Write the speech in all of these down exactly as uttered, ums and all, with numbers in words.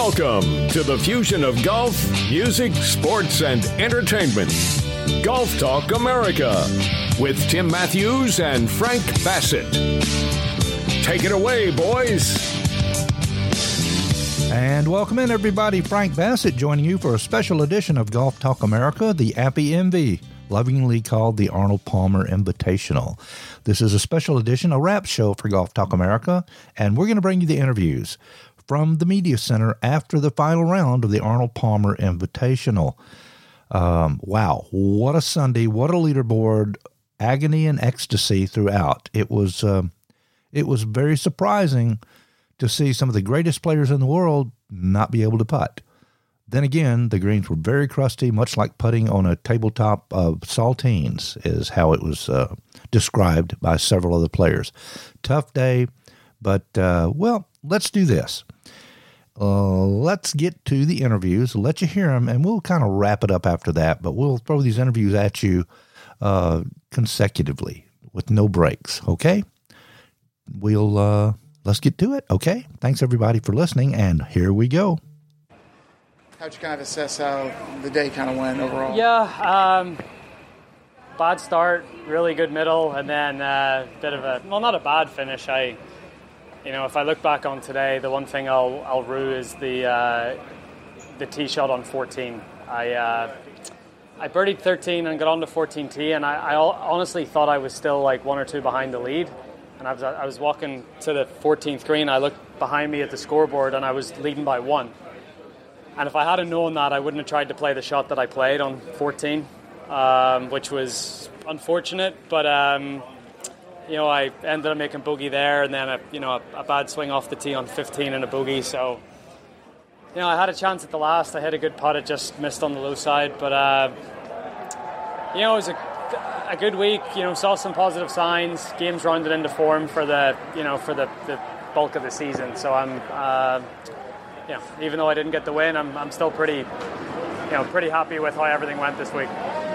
Welcome to the fusion of golf, music, sports, and entertainment. Golf Talk America with Tim Matthews and Frank Bassett. Take it away, boys. And welcome in, everybody. Frank Bassett joining you for a special edition of Golf Talk America, the Appy M V, lovingly called the Arnold Palmer Invitational. This is a special edition, a wrap show for Golf Talk America, and we're going to bring you the interviews from the Media Center after the final round of the Arnold Palmer Invitational. Um, wow, what a Sunday, what a leaderboard, agony and ecstasy throughout. It was, um, it was very surprising to see some of the greatest players in the world not be able to putt. Then again, the greens were very crusty, much like putting on a tabletop of saltines is how it was uh, described by several other players. Tough day, but, uh, well, let's do this. Uh, let's get to the interviews, let you hear them, and we'll kind of wrap it up after that, but we'll throw these interviews at you uh, consecutively with no breaks, okay? We'll, uh, let's get to it, okay? Thanks, everybody, for listening, and here we go. How'd you kind of assess how the day kind of went overall? Yeah, um, bad start, really good middle, and then a uh, bit of a, well, not a bad finish. I, you know, if I look back on today, the one thing I'll I'll rue is the uh, the tee shot on fourteen. I uh, I birdied thirteen and got on to fourteen tee, and I, I honestly thought I was still like one or two behind the lead. And I was I was walking to the fourteenth green. I looked behind me at the scoreboard, and I was leading by one. And if I hadn't known that, I wouldn't have tried to play the shot that I played on fourteen, um, which was unfortunate. But um, you know, I ended up making bogey there, and then a you know a, a bad swing off the tee on fifteen and a bogey. So you know, I had a chance at the last. I hit a good putt. It just missed on the low side. But uh, you know, it was a a good week. You know, saw some positive signs. Games rounded into form for the you know for the, the bulk of the season. So I'm. Uh, You know, even though I didn't get the win, I'm I'm still pretty, you know, pretty happy with how everything went this week.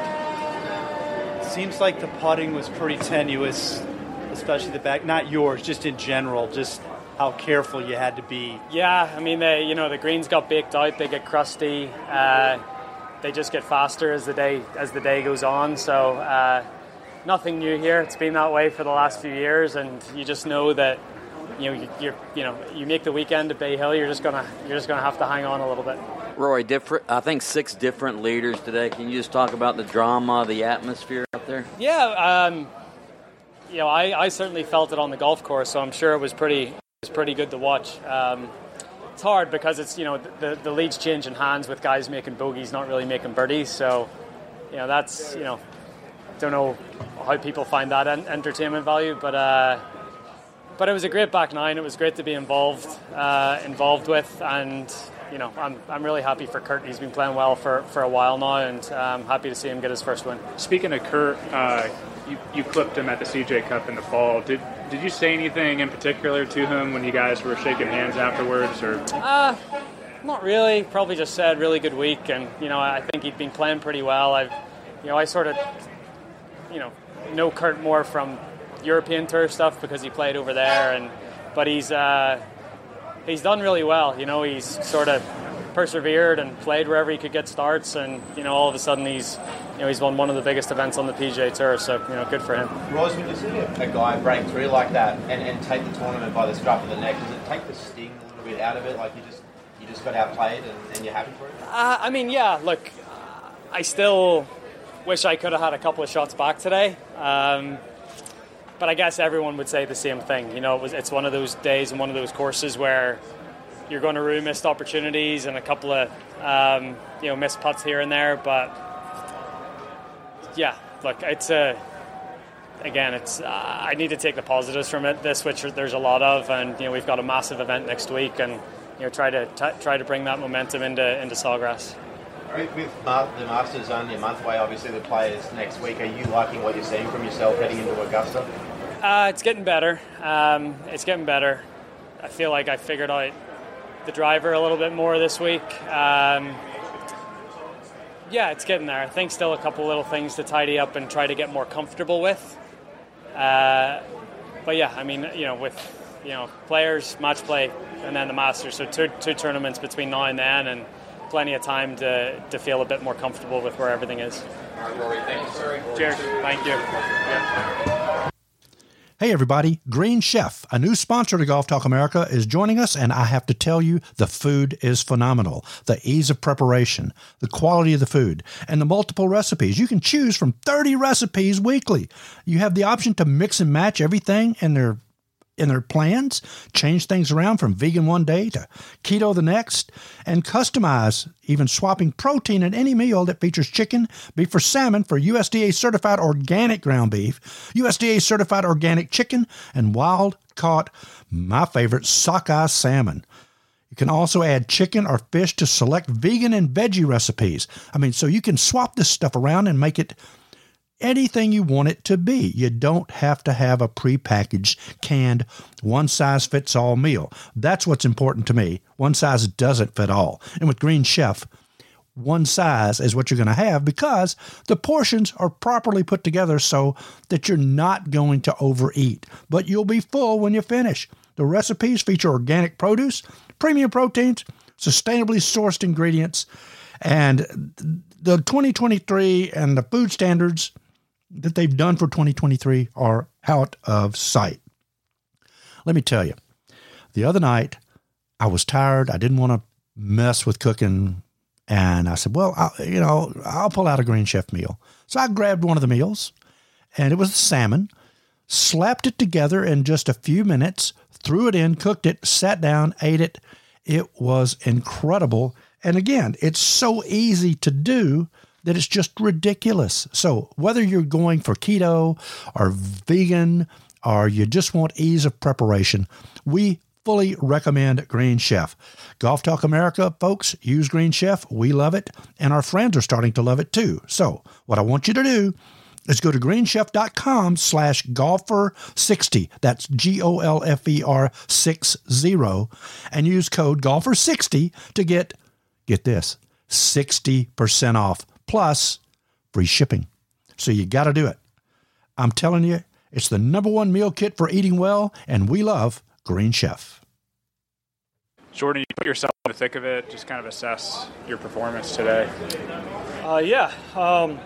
Seems like the putting was pretty tenuous, especially the back. Not yours, just in general, just how careful you had to be. Yeah, I mean, they, you know, the greens got baked out, they get crusty, uh, they just get faster as the day as the day goes on. So uh, nothing new here. It's been that way for the last few years, and you just know that. You know, you, you're, you know, you make the weekend at Bay Hill. You're just gonna, you're just gonna have to hang on a little bit. Rory, different. I think six different leaders today. Can you just talk about the drama, the atmosphere out there? Yeah, um, you know, I, I certainly felt it on the golf course, so I'm sure it was pretty, it was pretty good to watch. Um, it's hard because it's, you know, the the leads change in hands with guys making bogeys, not really making birdies. So, you know, that's, you know, don't know how people find that en- entertainment value, but. Uh, But it was a great back nine. It was great to be involved, uh, involved with, and you know, I'm I'm really happy for Kurt. He's been playing well for, for a while now, and I'm happy to see him get his first win. Speaking of Kurt, uh, you you clipped him at the C J Cup in the fall. Did did you say anything in particular to him when you guys were shaking hands afterwards, or? Uh, not really. Probably just said really good week, and you know, I think he'd been playing pretty well. I've, you know, I sort of, you know, know Kurt more from European Tour stuff because he played over there, and but he's uh, he's done really well. You know, he's sort of persevered and played wherever he could get starts, and you know, all of a sudden he's you know he's won one of the biggest events on the P G A Tour. So you know, good for him. Royce, when you see a, a guy break through like that and, and take the tournament by the scruff of the neck, does it take the sting a little bit out of it? Like you just you just got outplayed and, and you're happy for it? Uh, I mean, yeah. Look, I still wish I could have had a couple of shots back today. Um, But I guess everyone would say the same thing. You know, it was, it's one of those days and one of those courses where you're going to rue missed opportunities and a couple of, um, you know, missed putts here and there. But, yeah, look, it's a, again, it's uh, I need to take the positives from it, this, which there's a lot of. And, you know, we've got a massive event next week and, you know, try to t- try to bring that momentum into, into Sawgrass. With the Masters only a month away, obviously the players next week, are you liking what you're seeing from yourself heading into Augusta? Uh, it's getting better. Um, it's getting better. I feel like I figured out the driver a little bit more this week. Um, yeah, it's getting there. I think still a couple little things to tidy up and try to get more comfortable with. Uh, but yeah, I mean, you know, with you know, Players, Match Play, and then the Masters. So two two tournaments between now and then, and plenty of time to, to feel a bit more comfortable with where everything is. All right, Rory, thank you, sir. Cheers. Thank you. Yeah. Hey everybody, Green Chef, a new sponsor to Golf Talk America, is joining us, and I have to tell you, the food is phenomenal. The ease of preparation, the quality of the food, and the multiple recipes. You can choose from thirty recipes weekly. You have the option to mix and match everything in their in their plans, change things around from vegan one day to keto the next, and customize, even swapping protein in any meal that features chicken, beef, or salmon for U S D A-certified organic ground beef, U S D A-certified organic chicken, and wild-caught, my favorite, sockeye salmon. You can also add chicken or fish to select vegan and veggie recipes. I mean, so you can swap this stuff around and make it anything you want it to be. You don't have to have a prepackaged, canned, one-size-fits-all meal. That's what's important to me. One size doesn't fit all. And with Green Chef, one size is what you're going to have because the portions are properly put together so that you're not going to overeat, but you'll be full when you finish. The recipes feature organic produce, premium proteins, sustainably sourced ingredients, and the twenty twenty-three and the food standards that they've done for twenty twenty-three are out of sight. Let me tell you, the other night I was tired. I didn't want to mess with cooking. And I said, well, I'll, you know, I'll pull out a Green Chef meal. So I grabbed one of the meals, and it was salmon, slapped it together in just a few minutes, threw it in, cooked it, sat down, ate it. It was incredible. And again, it's so easy to do that it's just ridiculous. So whether you're going for keto or vegan or you just want ease of preparation, we fully recommend Green Chef. Golf Talk America, folks, use Green Chef. We love it, and our friends are starting to love it too. So what I want you to do is go to greenchef.com slash golfer 60. That's G O L F E R six zero, and use code golfer sixty to get, get this, sixty percent off plus free shipping. So you got to do it. I'm telling you, it's the number one meal kit for eating well, and we love Green Chef. Jordan, you put yourself in the thick of it, just kind of assess your performance today. Uh, yeah. Um,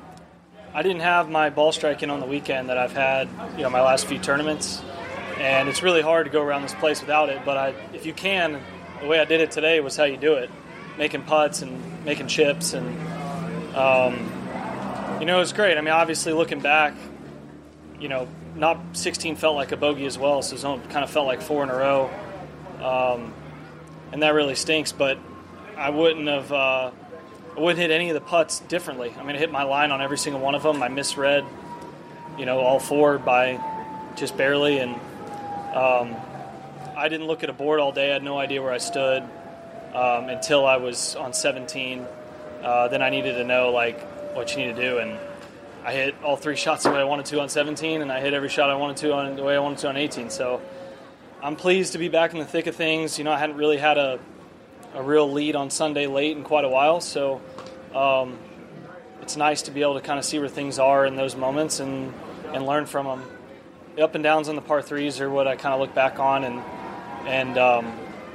I didn't have my ball striking on the weekend that I've had, you know, my last few tournaments, and it's really hard to go around this place without it, but I, if you can, the way I did it today was how you do it, making putts and making chips, and, um, you know, it was great. I mean, obviously looking back, you know, not sixteen felt like a bogey as well, so it kind of felt like four in a row, um, and that really stinks. But I wouldn't have, uh, I wouldn't hit any of the putts differently. I mean, I hit my line on every single one of them. I misread, you know, all four by just barely, and um, I didn't look at a board all day. I had no idea where I stood um, until I was on seventeen. Uh, then I needed to know like what you need to do, and I hit all three shots the way I wanted to on seventeen, and I hit every shot I wanted to on the way I wanted to on eighteen. So I'm pleased to be back in the thick of things. You know, I hadn't really had a, a real lead on Sunday late in quite a while, so um, it's nice to be able to kind of see where things are in those moments and, and learn from them. The up and downs on the par threes are what I kind of look back on, and and um,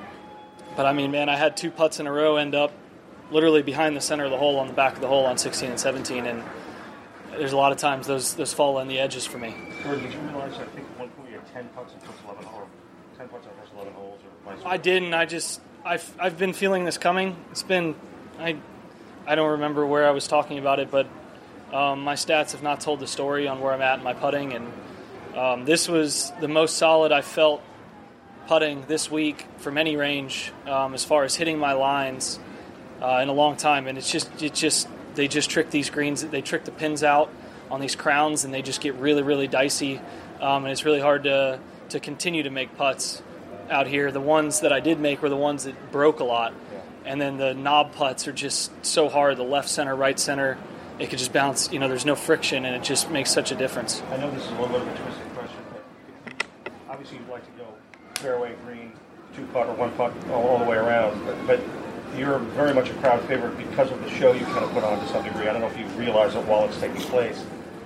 but I mean, man, I had two putts in a row end up literally behind the center of the hole on the back of the hole on sixteen and seventeen, and there's a lot of times those those fall on the edges for me. Did you realize, I think at one point you had ten putts in the first eleven holes, ten putts in the first eleven holes, or vice versa? I didn't. I just I've I've been feeling this coming. It's been I I don't remember where I was talking about it, but um, my stats have not told the story on where I'm at in my putting, and um, this was the most solid I felt putting this week from any range um, as far as hitting my lines uh, in a long time. And it's just it just. They just trick these greens. They trick the pins out on these crowns, and they just get really, really dicey. Um, and it's really hard to to continue to make putts out here. The ones that I did make were the ones that broke a lot. Yeah. And then the knob putts are just so hard. The left center, right center, it could just bounce. You know, there's no friction, and it just makes such a difference. I know this is a little bit of a twisted question, but obviously you'd like to go fairway, green, two putt, or one putt all, all the way around. But, but you're very much a crowd favorite because of the show you kind of put on to some degree. I don't know if you realize it while it's taking place.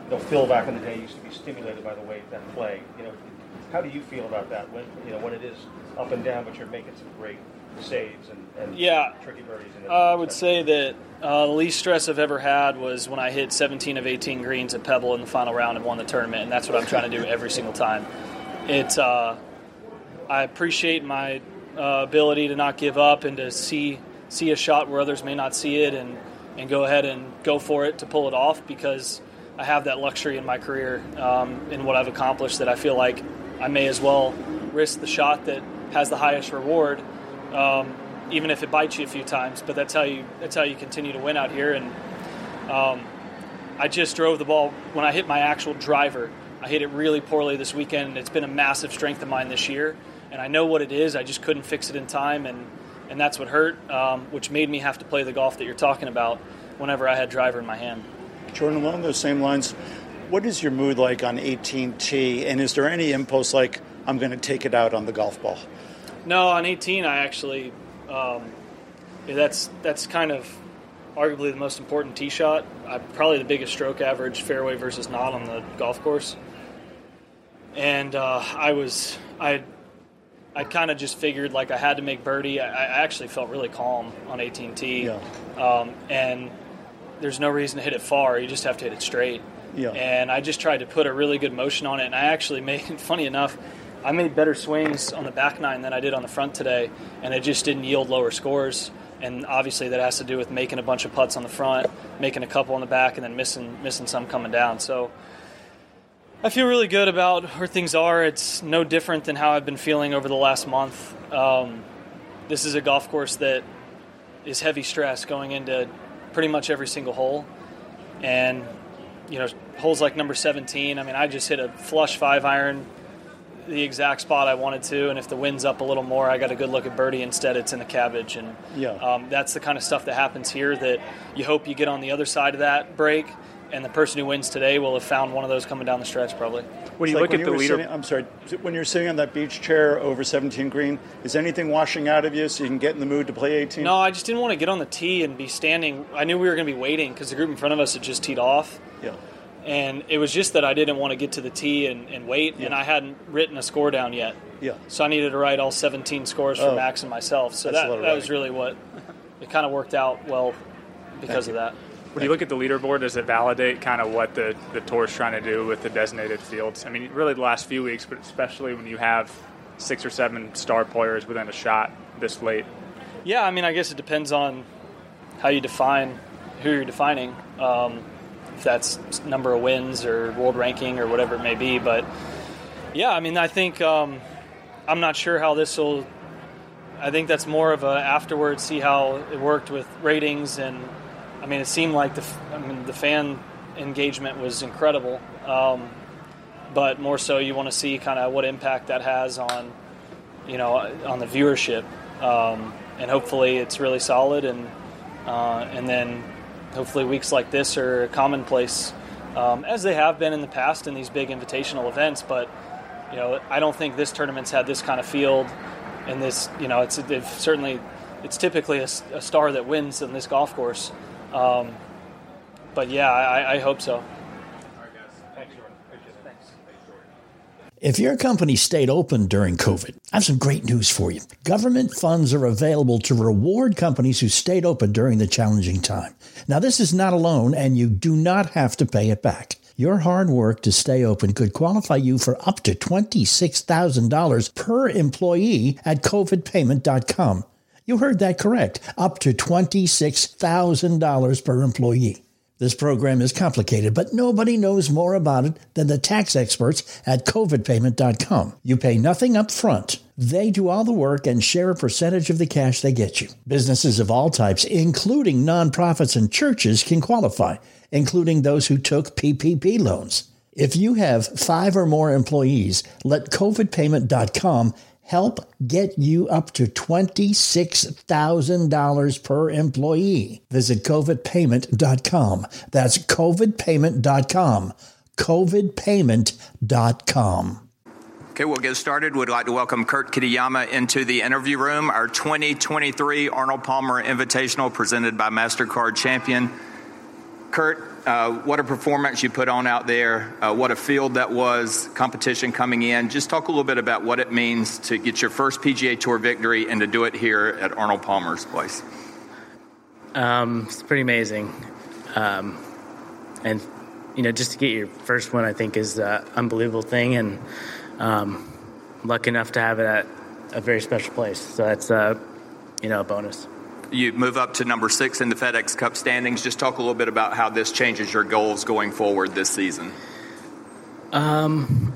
you know, Phil back in the day used to be stimulated by the way that play. You know, how do you feel about that when you know when it is up and down, but you're making some great saves and, and yeah. tricky birdies? And uh, I would say that uh, the least stress I've ever had was when I hit seventeen of eighteen greens at Pebble in the final round and won the tournament, and that's what I'm trying to do every single time. It's uh, I appreciate my uh, ability to not give up and to see see a shot where others may not see it, and, and go ahead and go for it to pull it off, because I have that luxury in my career um, in what I've accomplished that I feel like I may as well risk the shot that has the highest reward, um, even if it bites you a few times. But that's how you that's how you continue to win out here. And um, I just drove the ball when I hit my actual driver. I hit it really poorly this weekend, and it's been a massive strength of mine this year. And I know what it is. I just couldn't fix it in time, and, and that's what hurt, um, which made me have to play the golf that you're talking about whenever I had driver in my hand. Jordan, along those same lines, what is your mood like on eighteen T, and is there any impulse like, I'm going to take it out on the golf ball? No, on eighteen, I actually, um, yeah, that's that's kind of arguably the most important tee shot. I'm probably the biggest stroke average, fairway versus not, on the golf course. And uh, I was, I I kind of just figured like I had to make birdie. I, I actually felt really calm on eighteen T. Yeah. Um, and there's no reason to hit it far. You just have to hit it straight. Yeah. And I just tried to put a really good motion on it. And I actually made, funny enough, I made better swings on the back nine than I did on the front today. And it just didn't yield lower scores. And obviously that has to do with making a bunch of putts on the front, making a couple on the back, and then missing missing some coming down. So I feel really good about where things are. It's no different than how I've been feeling over the last month. Um, this is a golf course that is heavy stress going into pretty much every single hole. And, you know, holes like number seventeen, I mean, I just hit a flush five iron, the exact spot I wanted to, and if the wind's up a little more, I got a good look at birdie. Instead, it's in the cabbage. And yeah. um, that's the kind of stuff that happens here that you hope you get on the other side of that break, and the person who wins today will have found one of those coming down the stretch probably. When you like look when at you the leader, sitting, I'm sorry, when you're sitting on that beach chair over seventeen green, is anything washing out of you so you can get in the mood to play eighteen? No, I just didn't want to get on the tee and be standing. I knew we were going to be waiting because the group in front of us had just teed off. Yeah. And it was just that I didn't want to get to the tee and, and wait, yeah. and I hadn't written a score down yet. Yeah. So I needed to write all seventeen scores for oh. Max and myself. So That's that, that was really what, it kind of worked out well because Thank of that. when you look at the leaderboard, does it validate kind of what the, the tour's trying to do with the designated fields? I mean, really the last few weeks, but especially when you have six or seven star players within a shot this late. Yeah, I mean, I guess it depends on how you define who you're defining. Um, if that's number of wins or world ranking or whatever it may be. But, yeah, I mean, I think um, I'm not sure how this will – I think that's more of a afterwards, see how it worked with ratings. And, I mean, it seemed like the I mean the fan engagement was incredible. Um, but more so you want to see kind of what impact that has on, you know, on the viewership. Um, and hopefully it's really solid. And uh, and then – hopefully weeks like this are commonplace, um, as they have been in the past in these big invitational events. But, you know, I don't think this tournament's had this kind of field. And this, you know, it's they've certainly, it's typically a, a star that wins in this golf course. Um, but, yeah, I, I hope so. If your company stayed open during COVID, I have some great news for you. Government funds are available to reward companies who stayed open during the challenging time. Now, this is not a loan, and you do not have to pay it back. Your hard work to stay open could qualify you for up to twenty-six thousand dollars per employee at covid payment dot com. You heard that correct, up to twenty-six thousand dollars per employee. This program is complicated, but nobody knows more about it than the tax experts at covid payment dot com. You pay nothing up front. They do all the work and share a percentage of the cash they get you. Businesses of all types, including nonprofits and churches, can qualify, including those who took P P P loans. If you have five or more employees, let covid payment dot com help get you up to twenty-six thousand dollars per employee. Visit covid payment dot com. That's covid payment dot com. covid payment dot com. Okay, we'll get started. We'd like to welcome Kurt Kitayama into the interview room. Our twenty twenty-three Arnold Palmer Invitational presented by MasterCard Champion. Kurt, uh, what a performance you put on out there. Uh, what a field that was, competition coming in. Just talk a little bit about what it means to get your first P G A Tour victory and to do it here at Arnold Palmer's place. Um, it's pretty amazing. Um, and, you know, just to get your first one, I think, is an unbelievable thing. And um, I'm lucky enough to have it at a very special place. So that's, uh, you know, a bonus. You move up to number six in the FedEx Cup standings. Just talk a little bit about how this changes your goals going forward this season. Um,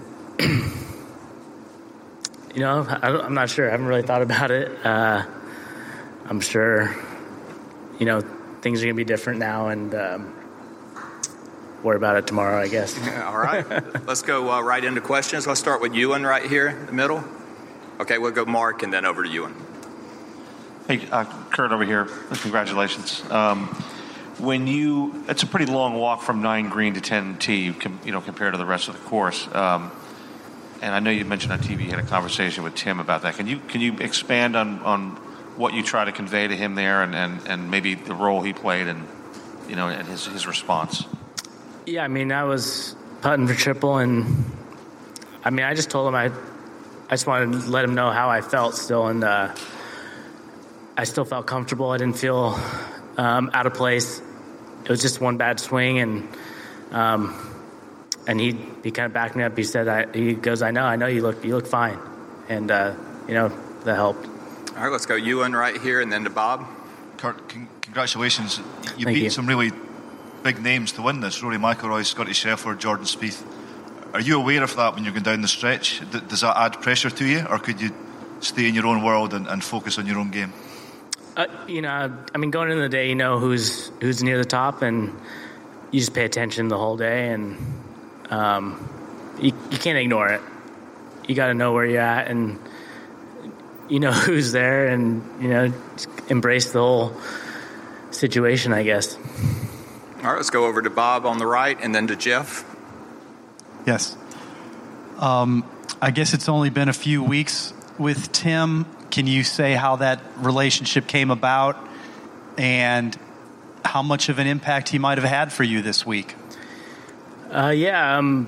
you know, I don't, I'm not sure. I haven't really thought about it. Uh, I'm sure, you know, things are going to be different now, and um, worry about it tomorrow, I guess. All right. Let's go uh, right into questions. Let's start with Ewan right here in the middle. Okay, we'll go Mark and then over to Ewan. Hey, uh, Kurt over here. Congratulations. Um, when you, it's a pretty long walk from nine green to ten tee, you know, compared to the rest of the course. Um, and I know you mentioned on T V you had a conversation with Tim about that. Can you can you expand on, on what you try to convey to him there, and, and, and maybe the role he played, and you know, and his his response? Yeah, I mean, I was putting for triple, and I mean, I just told him I, I just wanted to let him know how I felt still, and. Uh, I still felt comfortable. I didn't feel um, out of place. It was just one bad swing, and um, and he he kind of backed me up. He said, I, he goes, I know, I know you look you look fine, and uh, you know that helped. All right, let's go Ewan right here, and then to Bob. Kurt, con- congratulations! You Thank beat you. some really big names to win this: Rory McIlroy, Scotty Scheffler, Jordan Spieth. Are you aware of that when you're going down the stretch? D- does that add pressure to you, or could you stay in your own world and, and focus on your own game? Uh, you know, I mean, going into the day, you know who's who's near the top, and you just pay attention the whole day, and um, you, you can't ignore it. You got to know where you're at, and you know who's there, and you know, just embrace the whole situation, I guess. All right, let's go over to Bob on the right, and then to Jeff. Yes. Um, I guess it's only been a few weeks with Tim. Can you say how that relationship came about and how much of an impact he might have had for you this week? Uh, yeah, um,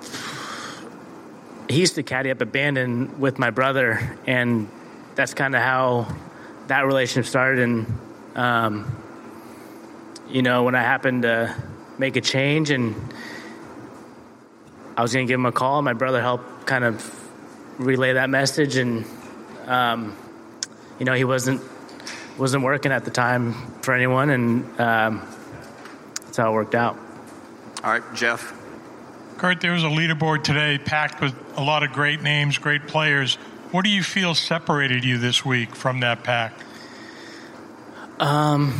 he used to caddy up at Bandon with my brother, and that's kind of how that relationship started. And, um, you know, when I happened to make a change and I was going to give him a call, my brother helped kind of relay that message, and Um, you know, he wasn't wasn't working at the time for anyone, and um, that's how it worked out. All right, Jeff. Kurt, there was a leaderboard today packed with a lot of great names, great players. What do you feel separated you this week from that pack? Um,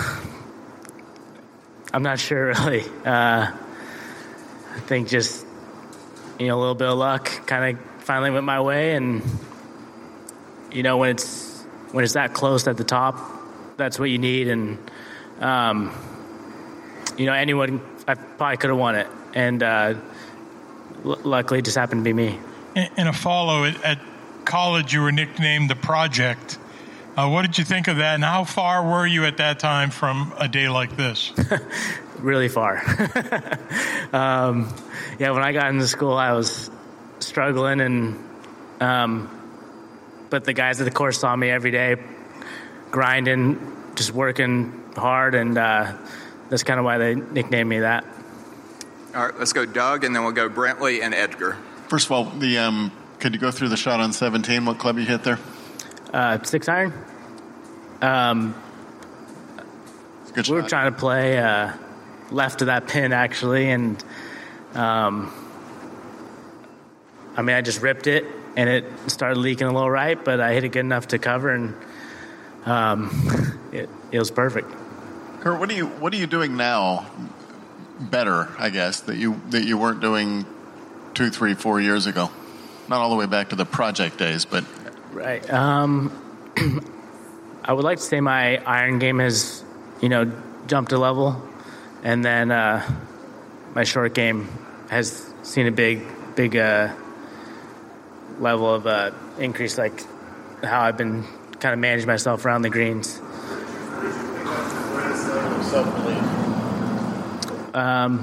I'm not sure, really. Uh, I think just, you know, a little bit of luck kind of finally went my way, and you know, when it's when it's that close at the top, that's what you need. And um, you know, anyone, I probably could have won it, and uh, l- luckily, it just happened to be me. In, in a follow at, at college, you were nicknamed the Project. Uh, what did you think of that, and how far were you at that time from a day like this? Really far. um, yeah, when I got into school, I was struggling, and um, but the guys at the course saw me every day, grinding, just working hard, and uh, that's kind of why they nicknamed me that. All right, let's go Doug, and then we'll go Brentley and Edgar. First of all, the um, could you go through the shot on seventeen? What club you hit there? Uh, six iron. Um, Good we were shot. trying to play uh, left of that pin, actually, and um, I mean, I just ripped it, and it started leaking a little right, but I hit it good enough to cover, and um, it, it was perfect. Kurt, what are you what are you doing now? Better, I guess, that you that you weren't doing two, three, four years ago. Not all the way back to the project days, but right. Um, I would like to say my iron game has, you know, jumped a level, and then uh, my short game has seen a big, big uh, level of uh, increase, like how I've been kind of managing myself around the greens. self-belief. Um,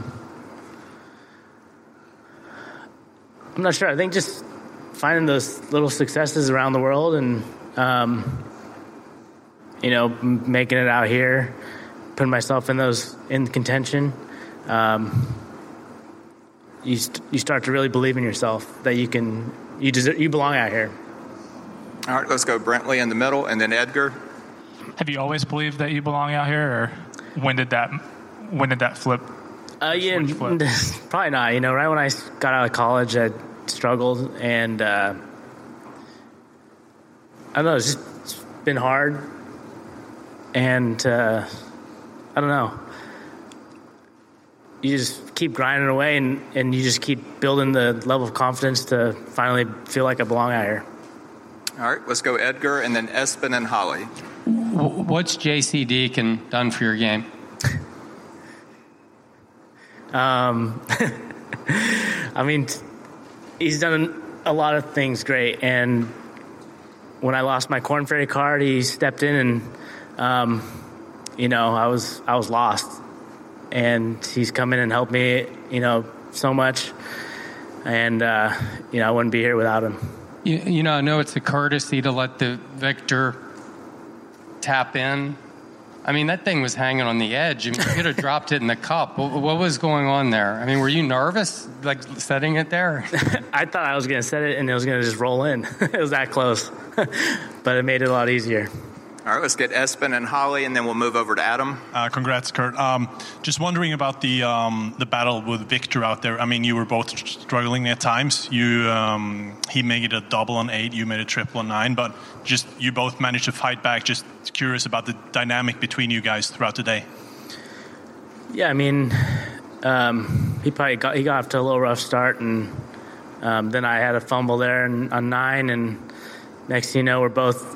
I'm not sure. I think just finding those little successes around the world and, um, you know, making it out here, putting myself in those in contention. Um, you st- you start to really believe in yourself that you can you deserve, you belong out here. All right, let's go Brentley in the middle, and then Edgar. Have you always believed that you belong out here, or when did that when did that flip? Uh, yeah, probably not. You know, right when I got out of college, I struggled, and uh, I don't know. It's just it's been hard, and uh, I don't know. You just keep grinding away, and, and you just keep building the level of confidence to finally feel like I belong out here. All right, let's go Edgar, and then Espen and Holly. What's J C Deacon done for your game? Um, I mean, he's done a lot of things great. And when I lost my Corn Ferry card, he stepped in, and um, you know, I was I was lost, and he's come in and helped me, you know, so much. And uh, you know, I wouldn't be here without him. You, you know, I know it's a courtesy to let the victor tap in. I mean, that thing was hanging on the edge. I mean, you could have dropped it in the cup. What, what was going on there? I mean, were you nervous, like, setting it there? I thought I was going to set it, and it was going to just roll in. It was that close. But it made it a lot easier. All right, let's get Espen and Holly, and then we'll move over to Adam. Uh, congrats, Kurt. Um, just wondering about the um, the battle with Victor out there. I mean, you were both struggling at times. You um, he made it a double on eight, you made a triple on nine, but just you both managed to fight back. Just curious about the dynamic between you guys throughout the day. Yeah, I mean, um, he probably got he got off to a little rough start, and um, then I had a fumble there and, on nine, and next thing you know, we're both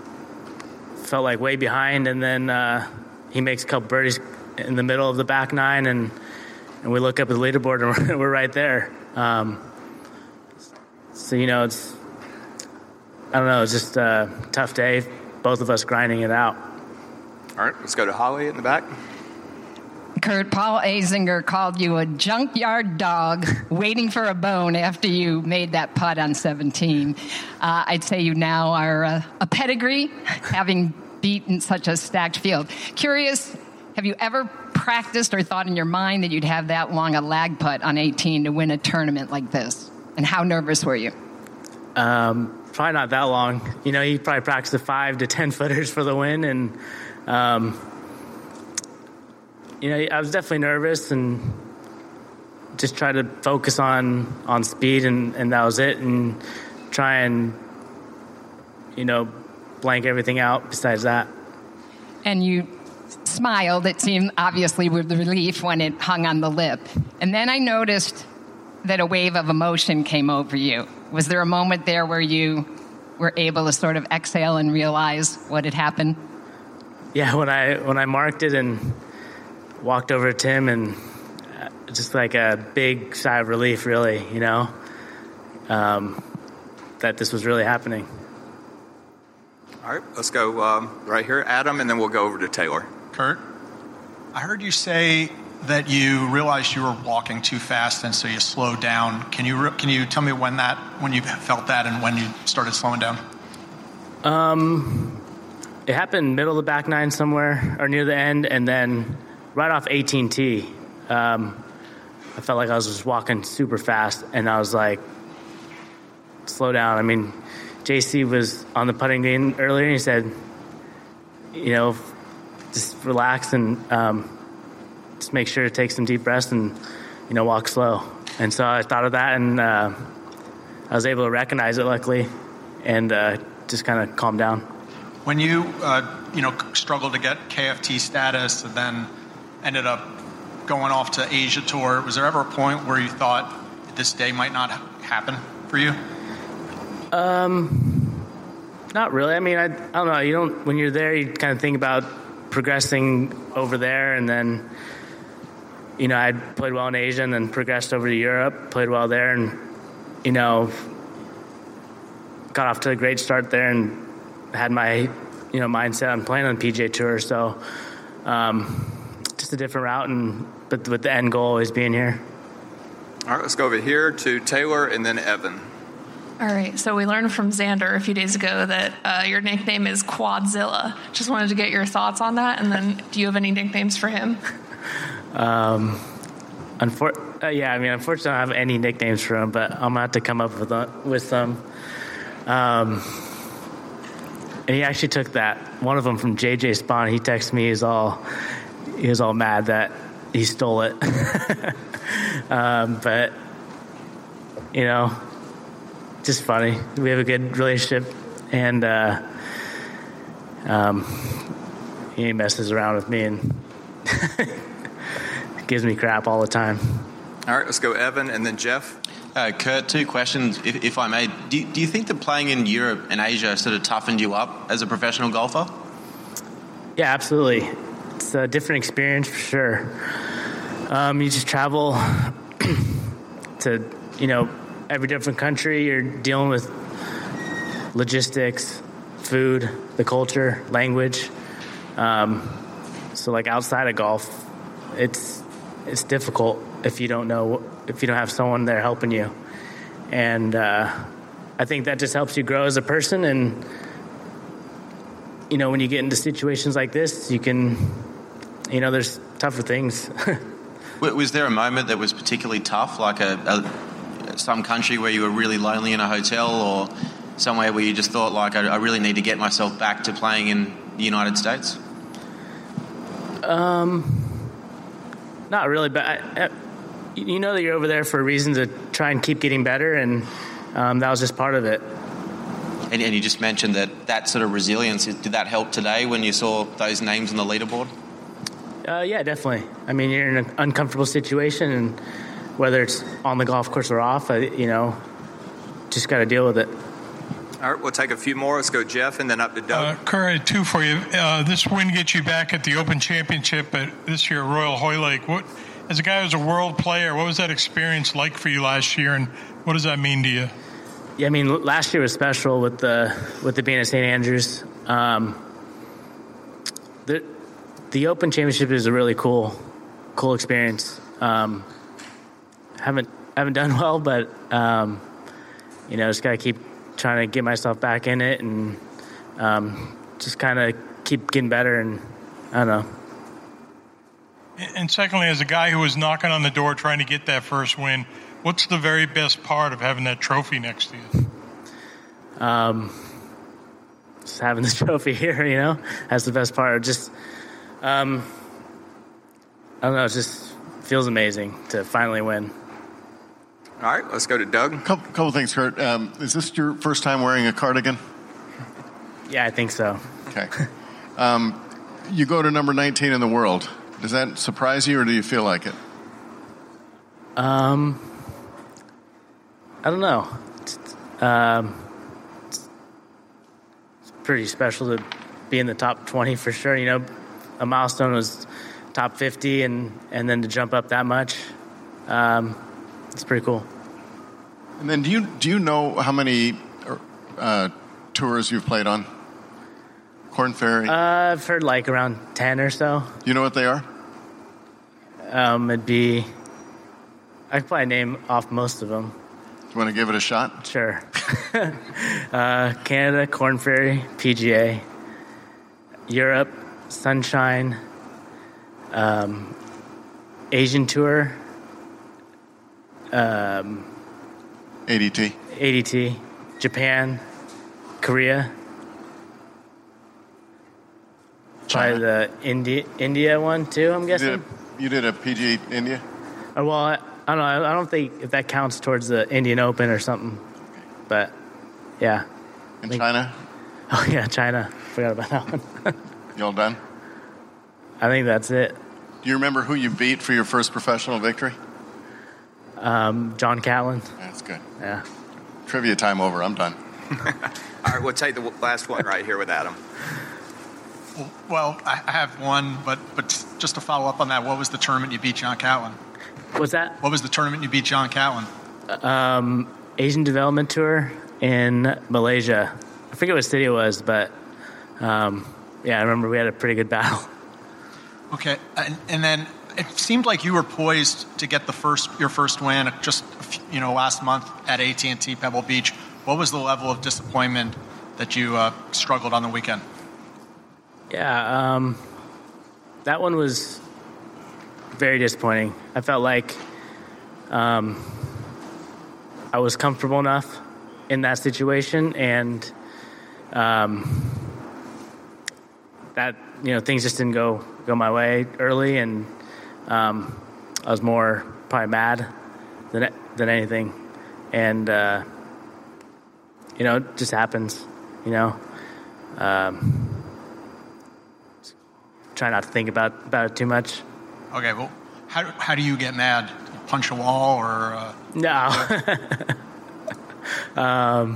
felt like way behind, and then uh, he makes a couple birdies in the middle of the back nine, and and we look up at the leaderboard, and we're, we're right there. Um, so, you know, it's, I don't know, it's just a tough day, both of us grinding it out. All right, let's go to Holly in the back. Kurt, Paul Azinger called you a junkyard dog waiting for a bone after you made that putt on seventeen. Uh, I'd say you now are a, a pedigree, having beaten such a stacked field. Curious, have you ever practiced or thought in your mind that you'd have that long a lag putt on eighteen to win a tournament like this? And how nervous were you? Um, probably not that long. You know, you probably practiced the five to ten footers for the win, and um, you know, I was definitely nervous and just tried to focus on, on speed, and, and that was it, and try and, you know, blank everything out besides that. And you smiled, it seemed, obviously, with relief when it hung on the lip. And then I noticed that a wave of emotion came over you. Was there a moment there where you were able to sort of exhale and realize what had happened? Yeah, when I when I marked it and walked over to Tim, and just like a big sigh of relief, really, you know, um, that this was really happening. All right, let's go um, right here, Adam, and then we'll go over to Taylor. Kurt, I heard you say that you realized you were walking too fast, and so you slowed down. Can you can you tell me when that when you felt that and when you started slowing down? Um, it happened middle of the back nine somewhere, or near the end, and then right off eighteen T, um, I felt like I was just walking super fast, and I was like, slow down. I mean, J C was on the putting green earlier, and he said, you know, just relax and um, just make sure to take some deep breaths and, you know, walk slow. And so I thought of that, and uh, I was able to recognize it, luckily, and uh, just kind of calm down. When you, uh, you know, struggled to get K F T status and then ended up going off to Asia Tour, was there ever a point where you thought this day might not happen for you? Um, not really. I mean, I, I don't know. You don't, when you're there, you kind of think about progressing over there, and then, you know, I played well in Asia and then progressed over to Europe, played well there, and, you know, got off to a great start there and had my, you know, mindset on playing on the P G A Tour. So, um, just a different route, and but with the end goal always being here. All right, let's go over here to Taylor and then Evan. All right, so we learned from Xander a few days ago that uh, your nickname is Quadzilla. Just wanted to get your thoughts on that, and then do you have any nicknames for him? Um, unfor- uh, yeah, I mean, unfortunately, I don't have any nicknames for him, but I'm going to have to come up with, uh, with some. Um, and he actually took that, one of them from J J Spawn. He texted me, he's all, he was all mad that he stole it. um, but, you know, just funny. We have a good relationship, and uh, um, he messes around with me and gives me crap all the time. All right, let's go Evan and then Jeff. Uh, Kurt, two questions, if, if I may. Do you, do you think that playing in Europe and Asia sort of toughened you up as a professional golfer? Yeah, absolutely. It's a different experience for sure. Um, you just travel to, you know, every different country. You're dealing with logistics, food, the culture, language. Um, so, like outside of golf, it's it's difficult if you don't know, if you don't have someone there helping you. And uh, I think that just helps you grow as a person. And you know, when you get into situations like this, you can, you know, there's tougher things. Was there a moment that was particularly tough, like a, a some country where you were really lonely in a hotel, or somewhere where you just thought, like, I, I really need to get myself back to playing in the United States? Um, not really, but I, I, you know that you're over there for a reason to try and keep getting better, and um, that was just part of it. And, and you just mentioned that that sort of resilience, did that help today when you saw those names on the leaderboard? Uh, yeah, definitely. I mean, you're in an uncomfortable situation, and whether it's on the golf course or off, I, you know, just got to deal with it. All right, we'll take a few more. Let's go Jeff and then up to Doug. Uh, Kerr, I had two for you. Uh, this win gets you back at the Open Championship, but this year at Royal Hoylake. What, as a guy who's a world player, what was that experience like for you last year, and what does that mean to you? Yeah, I mean, last year was special with the with it being at Saint Andrews. Um, the the Open Championship is a really cool cool experience. Um, haven't haven't done well, but um, you know, just gotta keep trying to get myself back in it, and um, just kind of keep getting better. And I don't know. And secondly, as a guy who was knocking on the door trying to get that first win, what's the very best part of having that trophy next to you? Um, just having the trophy here, you know, that's the best part. Just, um, I don't know, it just feels amazing to finally win. All right, let's go to Doug. Couple, couple things, Kurt. Um, is this your first time wearing a cardigan? Yeah, I think so. Okay. Um, you go to number nineteen in the world. Does that surprise you, or do you feel like it? Um, I don't know. It's, um, it's pretty special to be in the top twenty for sure. You know, a milestone was top fifty, and, and then to jump up that much, um, it's pretty cool. And then, do you do you know how many uh, tours you've played on? Korn Ferry. Uh, I've heard like around ten or so. You know what they are? Um, it'd be. I could probably name off most of them. Do you want to give it a shot? Sure. uh, Canada, Korn Ferry, P G A, Europe, Sunshine, um, Asian Tour, um, A D T, A D T, Japan, Korea. China. Probably the India India one too, I'm guessing. You did a, you did a P G A India? Uh, well, I, I don't know. I don't think if that counts towards the Indian Open or something. But, yeah. In China? Oh, yeah, China. Forgot about that one. You all done? I think that's it. Do you remember who you beat for your first professional victory? Um, John Catlin. That's good. Yeah. Trivia time over. I'm done. All right, we'll take the last one right here with Adam. Well, I have one, but but just to follow up on that, what was the tournament you beat John Catlin? What's that? What was the tournament you beat John Catlin? Um, Asian Development Tour in Malaysia. I forget what city it was, but um, yeah, I remember we had a pretty good battle. Okay, and, and then it seemed like you were poised to get the first your first win just you know last month at A T and T Pebble Beach. What was the level of disappointment that you uh, struggled on the weekend? Yeah, um, that one was very disappointing. I felt like um, I was comfortable enough in that situation, and um, that you know things just didn't go go my way early, and um, I was more probably mad than than anything, and uh, you know it just happens, you know. Um, try not to think about about it too much. Okay, well, how how do you get mad? Punch a wall or? Uh, no. um,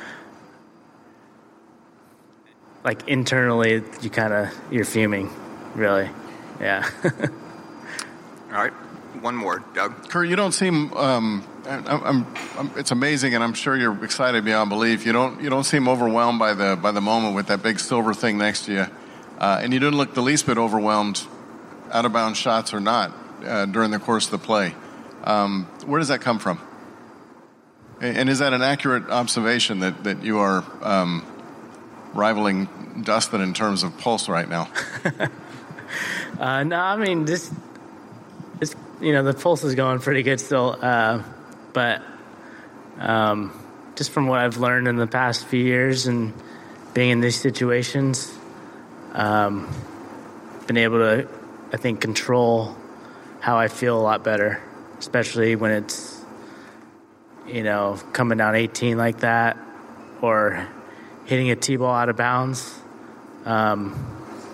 like internally, you kind of you're fuming, really. Yeah. All right, one more, Doug. Kurt, you don't seem. Um, I'm, I'm, I'm, it's amazing, and I'm sure you're excited beyond belief. You don't. You don't seem overwhelmed by the by the moment with that big silver thing next to you, uh, and you didn't look the least bit overwhelmed, out of bounds shots or not, uh, during the course of the play. Um, where does that come from? And is that an accurate observation that that you are um, rivaling Dustin in terms of pulse right now? uh, no, I mean this. This you know the pulse is going pretty good still, uh, but um, just from what I've learned in the past few years and being in these situations, um, been able to, I think, control how I feel a lot better, especially when it's, you know, coming down eighteen like that or hitting a T-ball out of bounds. Um,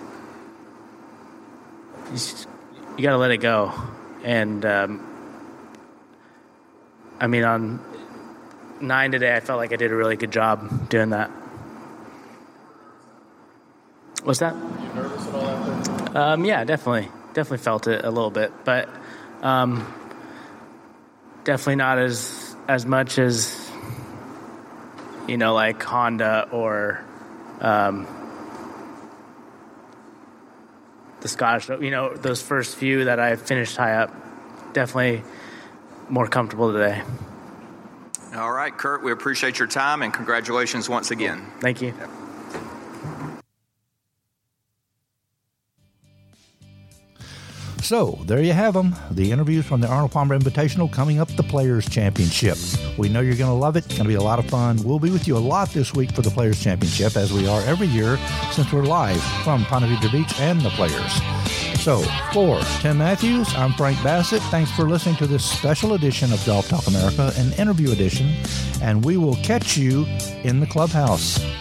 you, just, you got to let it go. And, um, I mean, on nine today, I felt like I did a really good job doing that. What's that? Were you nervous at all out there? Um, yeah, definitely. Definitely felt it a little bit. But um, definitely not as as much as, you know, like Honda or um, the Scottish, you know, those first few that I finished high up. Definitely more comfortable today. All right, Kurt, we appreciate your time and congratulations once again. Thank you. Yep. So, there you have them. The interviews from the Arnold Palmer Invitational coming up the Players' Championship. We know you're going to love it. It's going to be a lot of fun. We'll be with you a lot this week for the Players' Championship, as we are every year since we're live from Ponte Vedra Beach and the Players. So, for Tim Matthews, I'm Frank Bassett. Thanks for listening to this special edition of Golf Talk America, an interview edition, and we will catch you in the clubhouse.